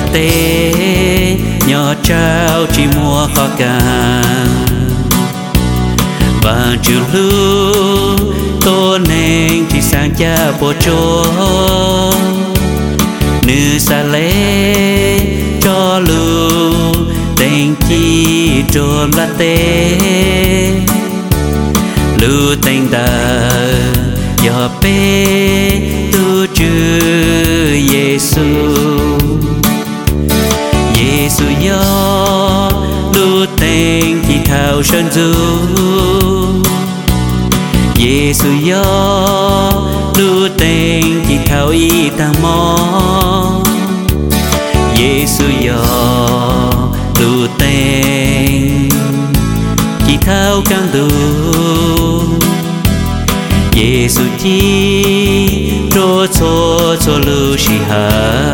tê nhỏ trao chỉ mua khó càng và chiều lưu tô nên chỉ sang cha bộ chỗ nữ xa lê cho lưu tình chi trộm là tê lưu tình ta giờ bê tu chư Giêsu Giêsu yo lưu tình chỉ thao sơn du Giêsu yo lưu tình chỉ thao y ta mò Giêsu yo lưu tình chỉ thao căng du Giêsu chi trô chô chô lưu shi ha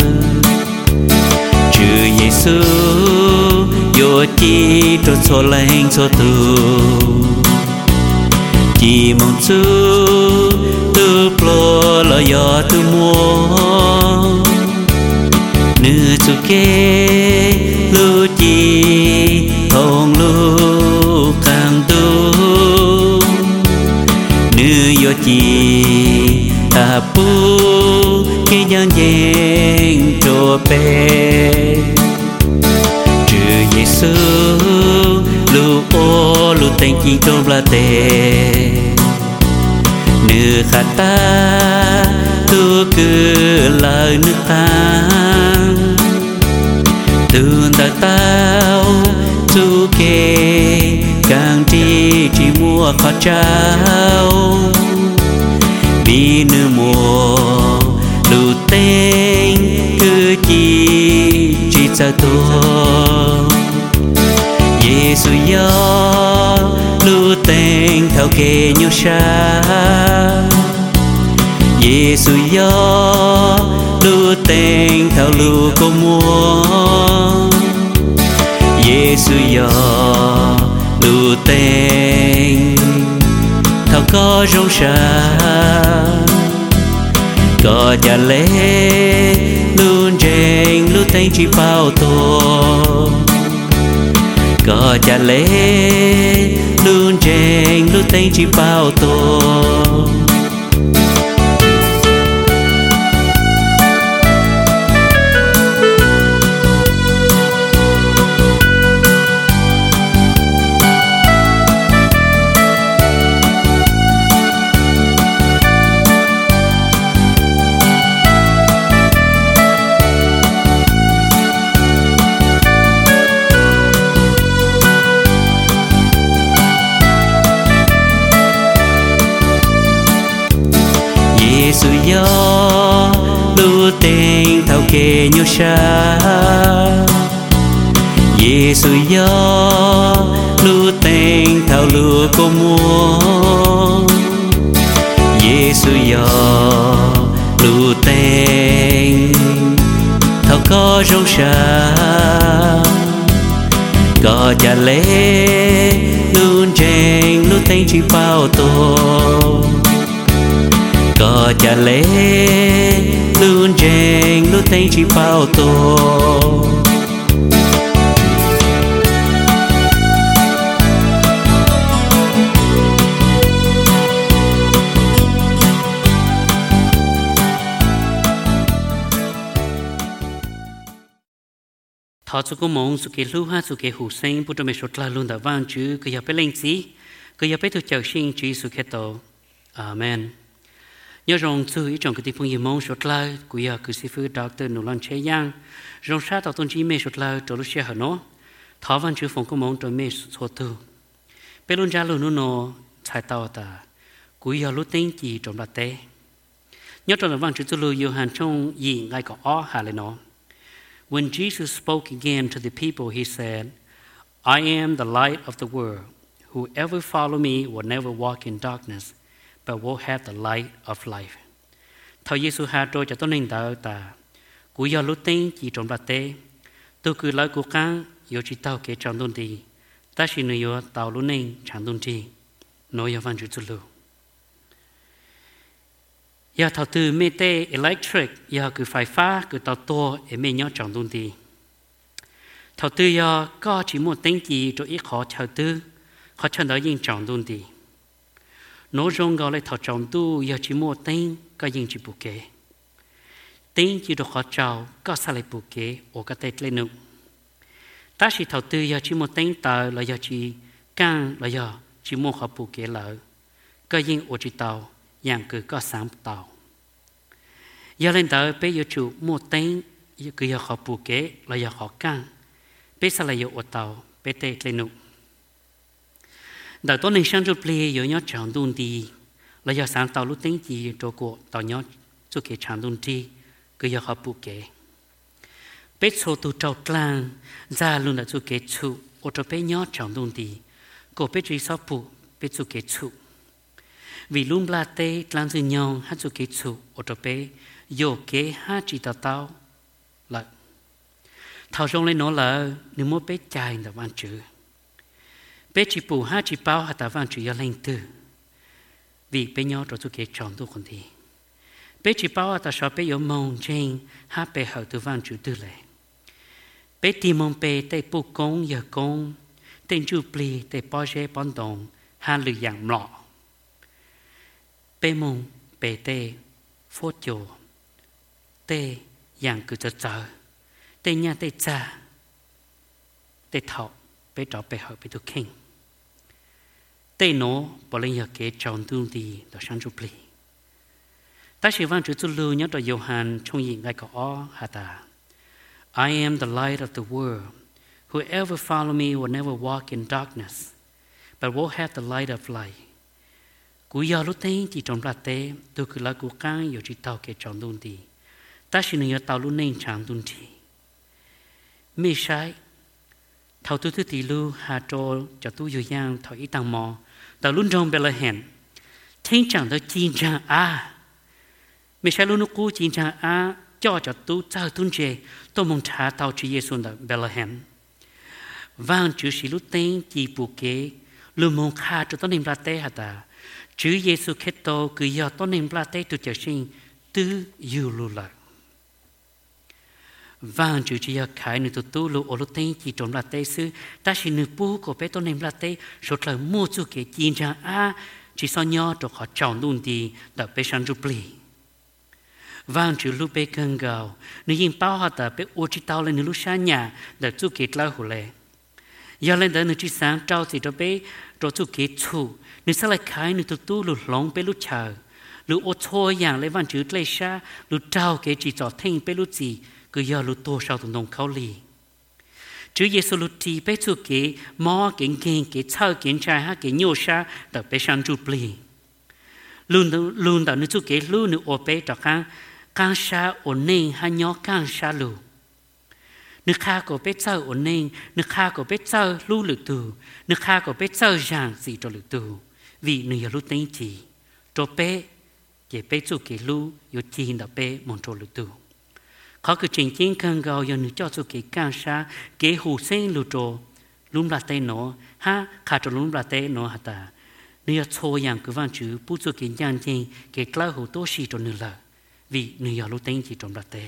chư Giêsu yo chi trô chô lên chô tu chỉ mong chú tu plo lo yo tu mua nữ chú kê lu chi hồng lu càng tu nữ yo chi ta pu khi nhân gian trô bê trừ Giêsu lu ô lu tình chi trong la tê nữ khát ta tu cứ lời nước ta tương ta tao tu kê càng chỉ mua khó trao vì nữ mùa lu tên cứ chỉ sao tu Giêsu yo lu tên thao kê nhau xa Giêsu yo lu tên thao lu cô mua Giêsu yo lu tên thao có rong xa có cha lê luôn trên lu tên chỉ bao tô có cha lê luôn trên lu tên chỉ bao tô Giêsu yo lu tên thao kê nhau xa Giêsu yo lu tên thao lu cô mua Giêsu yo lu tên thao có rong xa có cha lê luôn trên lu tên chỉ bao tô có cha lê luôn trên lu tên chỉ bao tô thọ chú cũng mong chú kể lưu ha chú kể hủ sinh bút cho mình sốt la luôn đã vang chữ cứ giờ phải lên gì cứ giờ phải tu chào sinh chữ chú kể tổ amen nhớ rằng chú ý trong cái tình phong mong sốt la cứ giờ cứ sư phụ Dr. Nụ Lan Chế Giang rằng sát tạo tôn chỉ mê sốt la cho lúc xe hở nó thọ vang chữ phong cũng mong cho mê sốt tu bây luôn ra luôn nó chạy tàu ta cứ giờ lúc tính gì trong là té nhớ trong vang chữ chú lưu yêu hàng trong gì ngay có ó hà lên nó. When Jesus spoke again to the people, he said, I am the light of the world. Whoever follow me will never walk in darkness, but will have the light of life. Thầu Giêsu hạ trôi cho tôi nên đạo ta. Cú giờ lúc tên chỉ trong bát tế. Tôi cứ nói cuộc căng, yêu chỉ tao kế trong đồn đi. Ta chỉ nói yêu tao lúc nên chẳng đồn đi. Nói yêu văn chủ lưu. giờ thầu tư mê tê electric giờ cứ phải phá cứ tàu to để mê nhớ trọng đun đi thầu tư giờ có chỉ một tính gì rồi ít khó thầu tư khó chân đó yên trọng đun đi nó rong gọi lại thầu trọng tu giờ chỉ một tính có yên chỉ bù kế tính chỉ được khó trào có sao lại bù kế ở cái tết lên nụ ta chỉ thầu tư giờ chỉ một tính tờ là giờ chỉ càng là giờ chỉ một họ bù kế lỡ có yên ở chỉ tàu dạng cứ có sáng tàu giờ lên tờ bây giờ chủ một tính cứ giờ họ bù kế là giờ họ càng bây giờ là giờ ở tàu bây tết lên nụ đợt tôi nên sang chụp lê giờ nhớ chọn đun đi là giờ sáng tàu lúc tính gì cho cô tàu nhớ cho cái chọn đun đi cứ giờ họ bù kế bây số tu trâu trăng ra luôn là cho cái chủ ở chỗ bây nhớ chọn đun đi cô bây chỉ sao bù bây cho cái chủ vì luôn là tê trăng dư nhau hát cho cái chủ ở chỗ bây giờ cái hát chỉ tao là thảo trong lên nó là nếu muốn bây chạy là văn chữ bé chỉ bù ha chỉ bao hạt tàu vàng chỉ là lên từ vì bé nhau rồi tôi kể chọn tôi còn đi bé chỉ bao hạt tàu sao bé有梦见ha bé hậu từ vàng chủ từ lệ bé tìm mong bé tại bù công giờ công tên chủ pli tại bao giờ bón đồng ha lười dạng lọ bé mong bé tê phốt chồ tê dạng cứ chờ tê nhà tê cha tê thọ bé trọ bé hậu bé tu kinh tê nó bỏ lên giờ kế chọn tu đi đó sang chụp lì ta chỉ văn chữ tu lưu nhớ đó Johann trong gì ngay có hả ta I am the light of the world whoever follow me will never walk in darkness but will have the light of life cú giờ lúc đấy chỉ trong ra tế tôi cứ là cú cang giờ chỉ tàu kế chọn tu đi ta chỉ nhớ tàu lúc nên chọn tu đi mi sai thầu tôi thứ tỷ lưu hà trô cho tôi dù giang thầu ý tăng mò tàu luôn trong bê la hèn thiên chẳng tới chín trang a mình sẽ luôn cú chín trang a cho tôi giao tuân chế tôi mong trả tàu chỉ Giêsu đã bê la hèn vang chữ sĩ lúc tên chỉ bù kế luôn mong khá cho tôi niệm ra tế hả ta chữ Giêsu Kitô cứ giờ tôi niệm ra tế tôi trở sinh tư yêu lưu lạc vang chữ chỉ khai nữ tu lu ở lúc tên chỉ trộm là tê sư ta chỉ nữ bu của bé tôi nem là tê số lời mua chú cái chín trang a chỉ sau nhau cho họ chọn luôn đi đợt bé sang chụp lì vang chữ lu bé cân gạo nữ yên bao họ đợt bé ô chỉ tao lên nữ lu xa nhà đợt chú cái lao hồ lệ giờ lên đợt nữ chỉ sáng trao thì cho bé cho chú cái chủ nữ sẽ lại khai nữ tu lu lòng bé lu chờ lu ô thôiอย่างlấy vang chữ lấy xa lu trao cái chỉ cho thanh bé lu gì cứ giờ lúc tôi sau tụi nông khâu lì, chứ Giêsu lúc thì bé chú cái mò cái thao cái trai ha cái nhiều sa đợt bé sang chụp lì, luôn đợt nữa chú cái luôn nữa ở bé đợt càng sa ở nên ha nhỏ càng sa lù, nước khác của bé chơi ở nên nước khác của bé chơi lưu lực từ nước khác của bé chơi giang gì cho lực từ vì người lúc tính chỉ cho bé cái bé chú cái lưu yêu chi đợt bé muốn cho lực từเขาคือจริงจริงคังเกาอย่างนึกเจ้าสุกิการชาเกหูเส้นลูโจลุ่มลาเตโนฮะขาดลุ่มลาเตโนฮะตาเนื้อโชอย่างคือวันจือผู้สุกิอย่างจริงเกกล้าหูโตชีจนนึกละวิเนื้อลูเต็งจีจมลาเต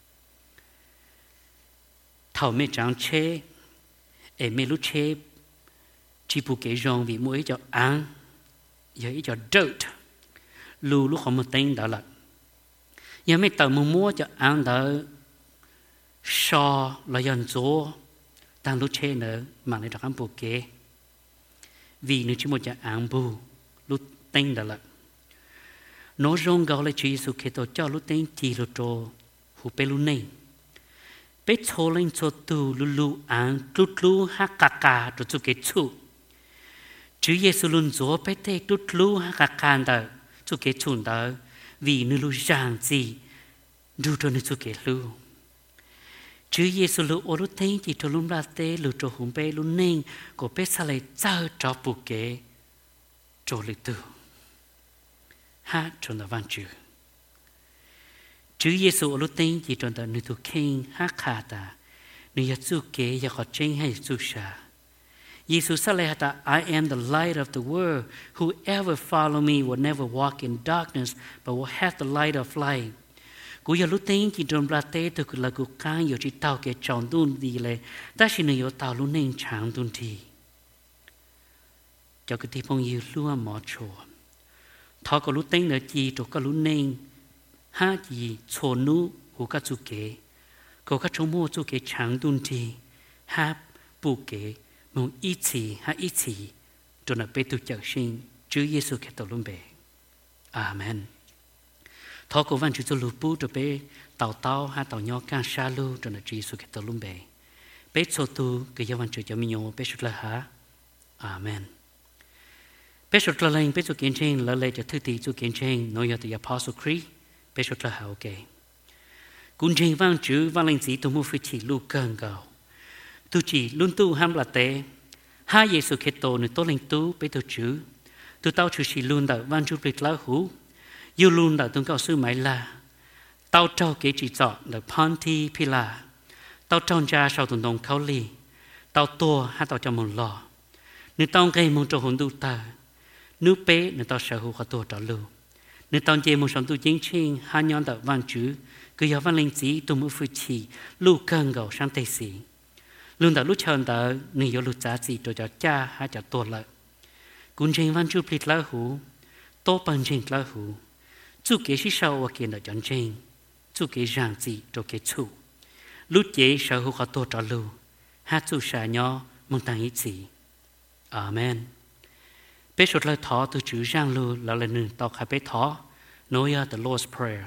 เท่าไม่จังเชไม่รู้เชจีบุเกจงวิมวยจะอังอย่าอีจะdirtลูของมันเต็งดาละยังไม่ต่อมือมัวจะอ่านเดอชอลายันโจตั้งรู้เชนเนอมาในทางบุกเกvìนึกชิมจะอ่านบูรู้เต็งเดอละโนรงเกาเลยชีสุเคโตเจ้ารู้เต็งจีรู้โจหูเปรู้เน่เป็ดโชเล่นโชตูลูอ่านตุลูฮักกากาตัวสุเกชูชื่อเยซูลุนโจเป็ดเตตุลูฮักกากาเดอสุเกชูเดอvì nữ lu giang gì du cho nữ chú kể lu chứ Giêsu lu ô lu tên chỉ cho lum ra tê lu cho hùng bê lu nên của bê sa lại giao cho bù kể cho lịch tử hát cho nó văn chữ chứ Giêsu ô lu tên chỉ cho nữ tu kinh hát khả ta nữ ya chú kể ya khó tranh hay chú sa Giêsu sa lệ ta I am the light of the world. Whoever follow me will never walk in darkness, but will have the light of life. Cú giờ lúc tên chỉ trong ra tế từ là cú can giờ chỉ tao cái chọn tuôn đi lệ, ta chỉ nơi tao lúc nên chẳng tuôn thì. Cho cái thì phong yêu luôn mỏ chùa. Thọ có lúc tên nữa chỉ cho có lúc nên ha chỉ chùa nu của các chú kế, có các trong mua chú kế chẳng tuôn thì ha bù kế mong ít chỉ ha ít chỉ cho nó bé tu chợ sinh Chúa Giêsu Kitô luôn bé. Amen. Thọ của văn Chúa lụp bù cho bé tàu ha tàu nhỏ càng xa lu cho nó Chúa Giêsu Kitô luôn bé. Bé số tu cái giáo văn Chúa cho mình nhau bé sụt là ha. Amen. Bé sụt là lên bé sụt kiến trên là lên cho thứ tỷ sụt kiến trên nói từ Apostle Creed bé sụt là ha ok. Cũng trên văn Chúa văn lên chỉ tu mua phi chỉ lu cần cầu. Tu chỉ luôn tu ham là tế. Ha Giêsu Kitô nơi tôi lên tu bé tu chữ. Tu tao chữ chỉ luôn đạo văn Chúa biệt lá hú. Yêu luôn đạo tuân cao sư mãi là. Tao trao kế chỉ chọn là Ponti Pila. Tao trao ra sau tuần đồng khảo lì. Tao tua ha tao cho mong lò. Nếu tao gây mong cho hồn tu ta. Nếu bé nếu tao sở hữu khá tua trả lưu. Nếu tao dễ mong sống tu chính trình ha nhon đạo văn chữ. Cứ giáo văn linh chỉ tu mưu phu chỉ lưu cân gầu sang tây sĩ. Luôn đã lúc chọn đã người yêu lúc giá trị cho cha hay cho tôi lại. Cũng trên văn chú plít lá hú, tô bằng trên lá hú. Chú kế sĩ sau và kiến đã chọn trên. Chú kế ràng gì cho kế chú. Lúc chế sở hữu khó tôi trả lưu. Hát chú xa nhỏ mong tăng ý gì. Amen. Bé sốt lời thó từ chữ ràng lưu là lần nâng tao khai bé thó. Nói the Lord's Prayer.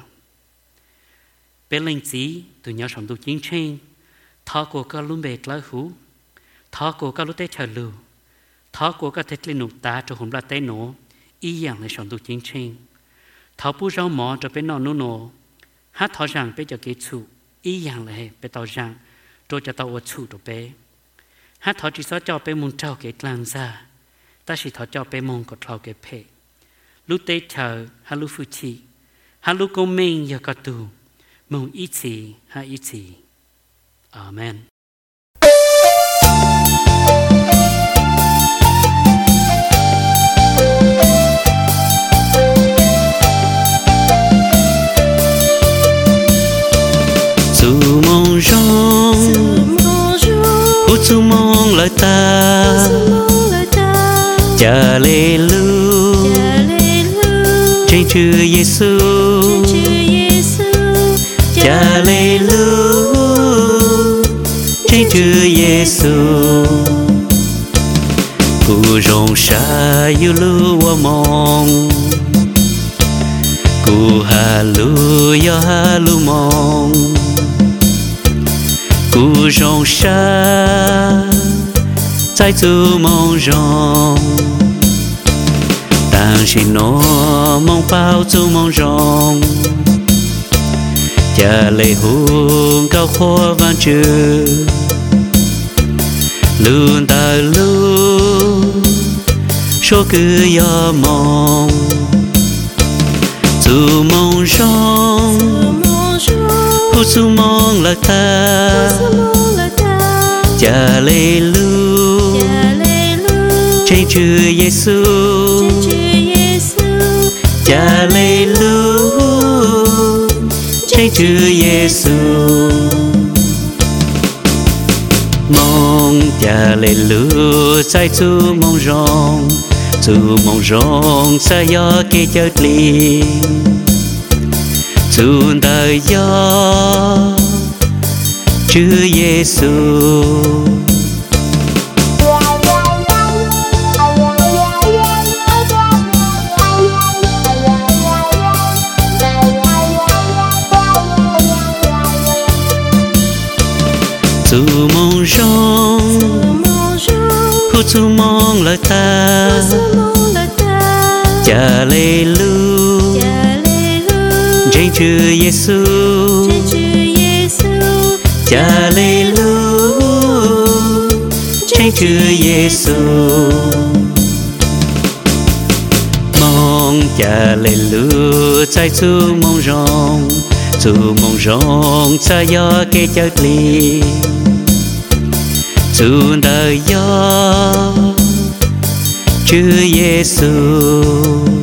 Bé linh chỉ từ nhỏ sống tu chính trên. Thọ của các lúc bề lá hú, thọ của các lúc tế chờ lưu, thọ của các thế linh nụ ta cho hồn la tế nổ, ý dạng là sống tu chính trình. Thọ bù rau mỏ cho bên nọ nổ, hát thọ rằng bên cho kế chủ, ý dạng là bên tàu rằng, rồi cho tàu ở chủ cho bên. Hát thọ chỉ so cho bên môn trao kế lan ra, ta chỉ thọ cho bên môn có trao kế phê. Lúc tế chờ, hát lúc phu chi, hát lúc công minh giờ có tù, mong ý chỉ, hát ý chỉ. Amen. Dù mong rong, ô dù mong lời ta, cha lê lu, trên Chúa Giêsu, cha lê lu. Trên Chúa Giêsu, cụ rong xa yêu lưu mong, cụ hà lu mong, cụ rong xa, trái chú mong rong, tang xin nó mong bao chú mong rong. Cha lệ hùng cao khó văn chữ luôn ta luôn số cứ do mong dù mong rong hú dù mong là ta cha lệ lu trên Chúa Giêsu cha lệ lu trên Chúa Giêsu mong cha lệ lu sai chú mong rong sa yo kê chợt li chú đời yo Chúa Giêsu dù mong rong hú dù mong lời ta cha lê lu trên Chúa Giêsu cha lê lu trên Chúa Giêsu mong cha lê lu trái chú mong rong sa yo kê chợt li xuống đời gió Chúa Giêsu